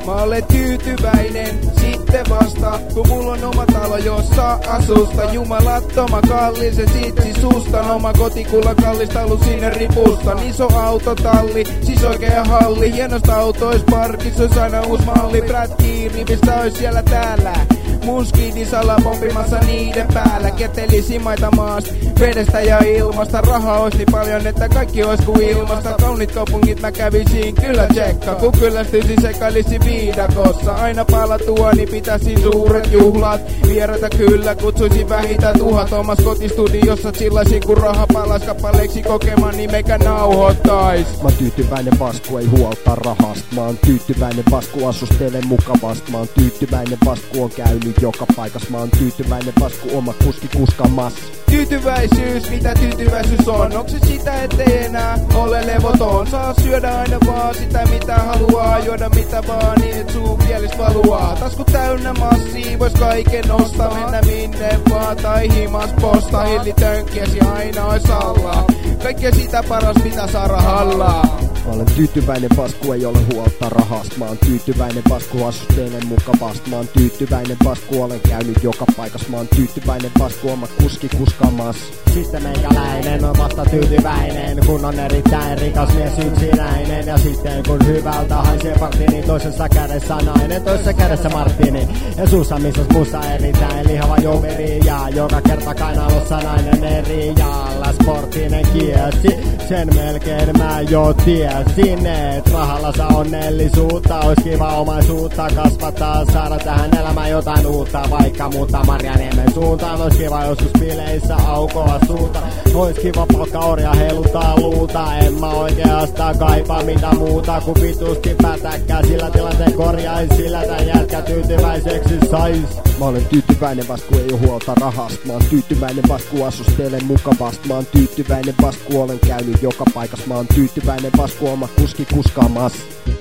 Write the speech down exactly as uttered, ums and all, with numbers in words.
Mä olen tyytyväinen sitten vasta, kun mulla on oma talo, jossa asusta. Jumalattoma kallis ja sit susta. Oma kotikulla kallis talu sinne ripustan. Iso autotalli, siis oikea halli. Hienosta autois parkissa ois aina uus malli. Prätkii rivistä ois siellä täällä. Mun skidi salapompimassa niiden päällä. Ketelisi maita maasta, vedestä ja ilmasta. Rahaa ois niin paljon, että kaikki ois kuin ilmasta. Kaunit kaupungit mä kävisin kyllä tsekka. Kun kyllästyisin sekailisi viidakossa. Aina palatua, niin pitäisi suuret juhlat. Vieraita kyllä kutsuisin vähintään tuhat. Omas kotistudiossa chillaisin, kun raha palas kappaleeksi kokemaan, niin meikä nauhoittais. Mä oon tyytyväinen vasku, ei huolta rahasta. Mä oon tyytyväinen vasku, asustelen mukavasti. Mä oon tyytyväinen vasku, on käynyt joka paikas. Mä oon tyytyväinen vasku, oma kuski kuskamas. Tyytyväisyys, mitä tyytyväisyys on? Onks se sitä, ettei enää ole levoton? Saa syödä aina vaan sitä mitä haluaa. Juoda mitä vaan niin et suu kielistä valuaa. Tasku täynnä massia, vois kaiken ostaa. Mennä minne vaan tai himas posta. Hillitönkiesi aina ois alla. Kaikkea sitä paras mitä saa rahalla. Mä olen tyytyväinen vasku, ei ole huolta rahasta. Mä oon tyytyväinen vasku, asustelen mukavasti. Mä oon tyytyväinen vasku, olen käynyt joka paikas. Mä oon tyytyväinen vasku, oma kuski kuskamas. Sitten meikäläinen on vasta tyytyväinen, kun on erittäin rikas mies yksinäinen. Ja sitten kun hyvältä haisee partini, toisessa kädessä nainen, toisessa kädessä Martini. Ja suussa missäs mussa erittäin lihava joveri. Ja joka kerta kainalossa nainen eri. Ja sportinen kiesi, sen melkein mä jo tiesin. Et rahalla saa onnellisuutta, ois kiva omaisuutta kasvattaa. Saada tähän elämään jotain uutta, vaikka muuttaa Marjaniemen suuntaan. Ois kiva joskus bileissä aukoa suuta. Ois kiva palkka orja heiluttaa luuta. En mä oikeastaan kaipaa mitä muuta kuin vitusti pätäkkää. Sillä tilanteen korjain, sillä tän jätkä tyytyväiseksi sais. Mä olen tyytyväinen vasku, ei oo huolta rahasta. Mä oon tyytyväinen vasku, asustelen mukavasti. Mä oon tyytyväinen vasku, olen käynyt joka paikas. Mä oon tyytyväinen vasku, oma kuski kuskaamas.